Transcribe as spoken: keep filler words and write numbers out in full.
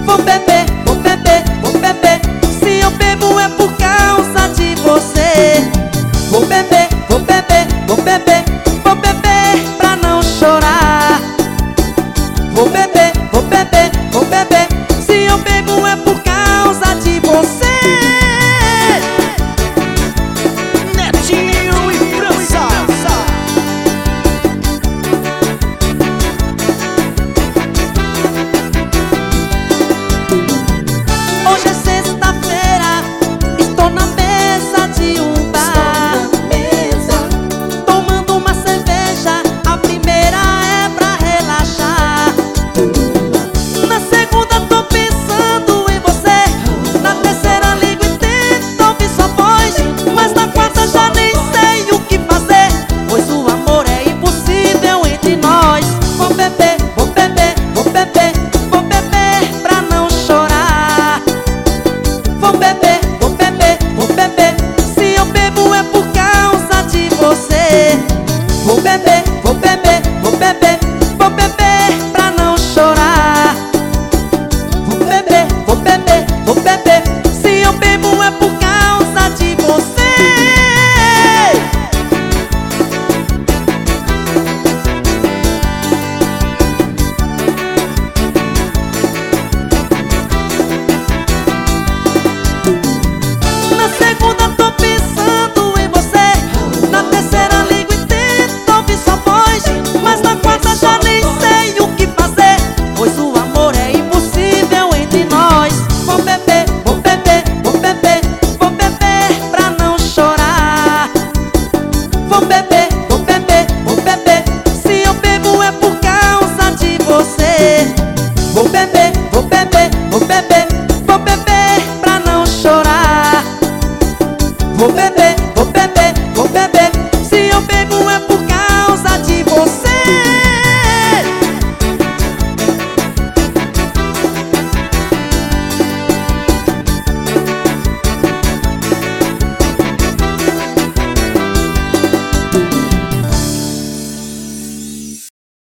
Vou beber, vou beber, vou beber. Se eu bebo é por causa de você. Vou beber, vou beber, vou beber. Vou beber pra não chorar. Vou beber, vou beber, vou beber. Se eu beber